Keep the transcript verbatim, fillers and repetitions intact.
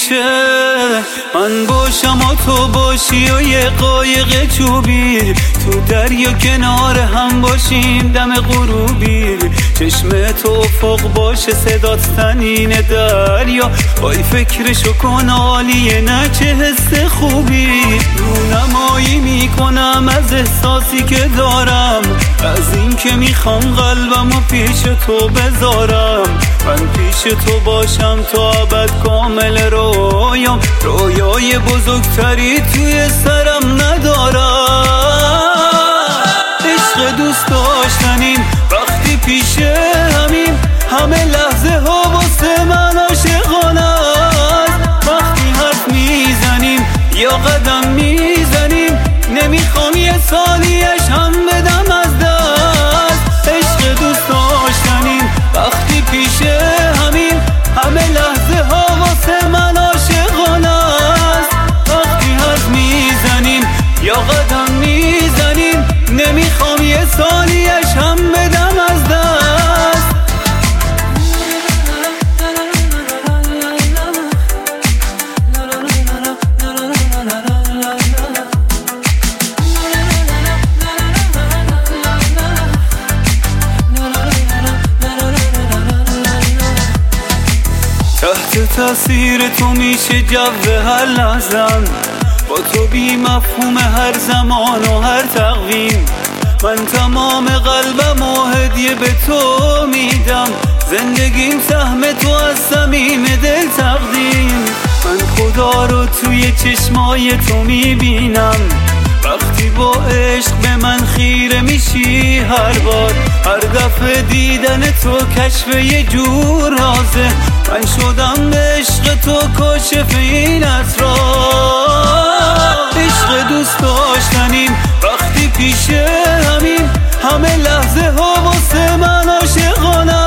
پیشه من باشم و تو باشی و یه قایق چوبی تو دریا کنار هم باشیم دم غروبی چشم تو افق باشه صدات تنین دریا وای فکرشو کن عالیه نه چه حس خوبی رونمایی میکنم از احساسی که دارم از این که میخوام قلبمو پیش تو بذارم من پیش تو باشم تا ابد کامل رویام رویای بزرگتری توی سرم ندارم عشق دوست داشتنیم وقتی پیش همیم همه لحظه ها واسه من عاشقانه است وقتی حرف میزنیم یا قدم میزنیم نمیخوام یه ثانیه‌اش هم بدم از دست عشق دوست داشتنیم وقتی پیش همیم همه لحظه ها واسه من عاشقانه است وقتی حرف میزنیم یا قدم میزنیم نمیخوام یه ثانیه‌اش هم بدم از دست تحت تاثیر تو میشه جو هر لحظم با تو بی مفهوم هر زمان و هر تقویم من تمام قلبم و هدیه به تو میدم زندگیم سهم تو از صمیم دل تقدیم من خدا رو توی چشمای تو میبینم وقتی با عشق به من خیره میشی هر بار هر دفعه دیدن تو کشف یه جور رازه من شدم به عشق تو کاشف این اسرار عشق دوست داشتنیم وقتی پیش همیم همه لحظه ها واسه من عاشقانه